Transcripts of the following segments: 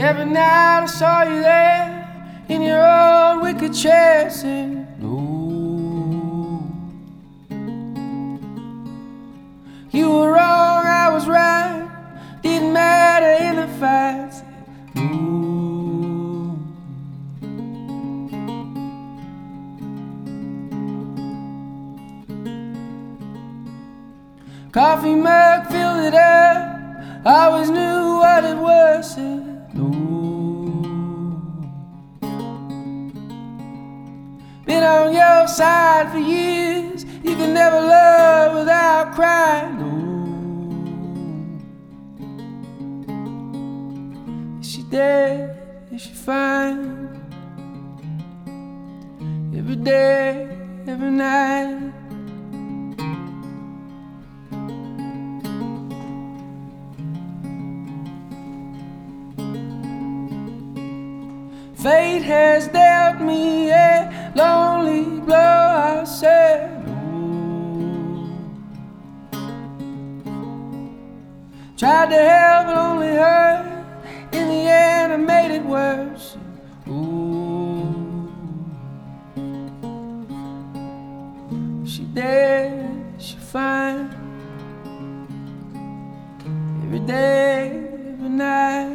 Every night I saw you there in your old wicker chair saying no. You were wrong, I was right, didn't matter in the fight. No. Coffee mug, filled it up, I always knew what it was. Said no. Been on your side for years, you can never love without crying. No. Is she dead? Is she fine? Every day, every night. Fate has dealt me a lonely blow, I said no. Tried to help but only hurt, in the end I made it worse. Ooh. She dead, she fine. Every day, every night.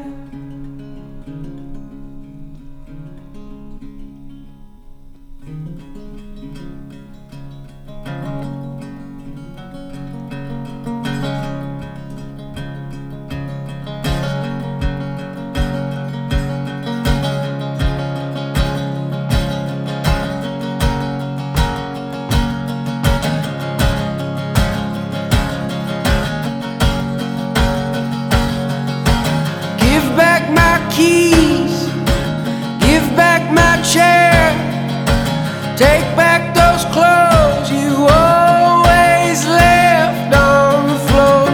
Keys, give back my chair, take back those clothes you always left on the floor.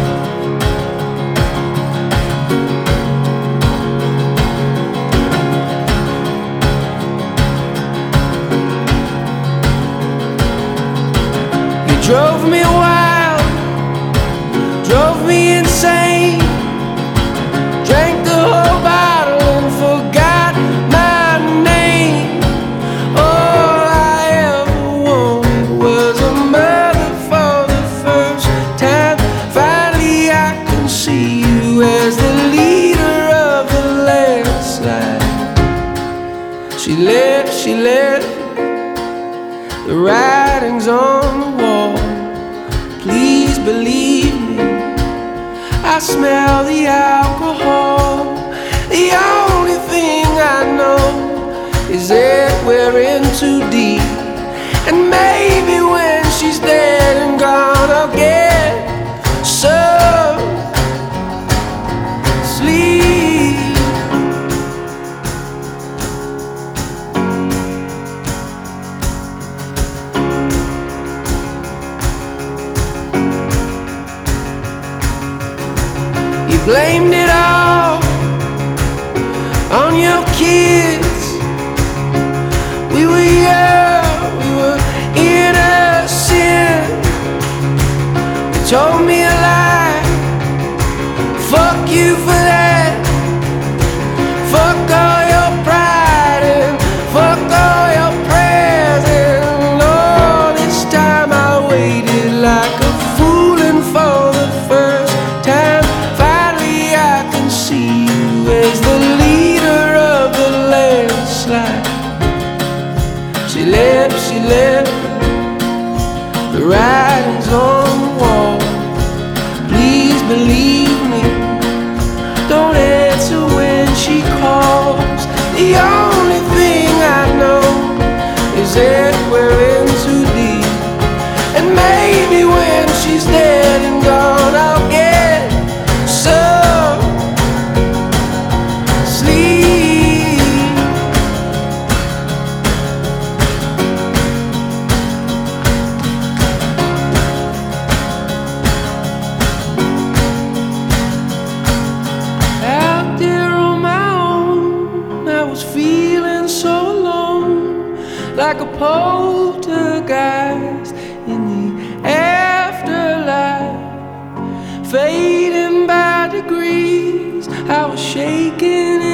You drove me wild, drove me insane. Drank the whole bottle and forgot my name. All I ever wanted was a mother for the first time. Finally I can see you as the leader of the landslide. She left the writings on the wall. Please believe me, I smell the alcohol. The only thing I know is that we're in too deep. And maybe when she's dead and gone, I'll get some sleep. You blamed it all on your kids. We were young, we were innocent. You told me a lie, fuck you for that. Fuck all your pride and fuck all your prayers. And all this time I waited like a fool, and for the first time finally I can see you as the leader of the landslide. She left the writings on the wall. Please believe me, don't answer when she calls. The only thing I know is that we're in too deep. And maybe when she's dead and gone, I'll get some sleep. Out there on my own, I was feeling so alone, like a poltergeist in the afterlife, fading by degrees. I was shaking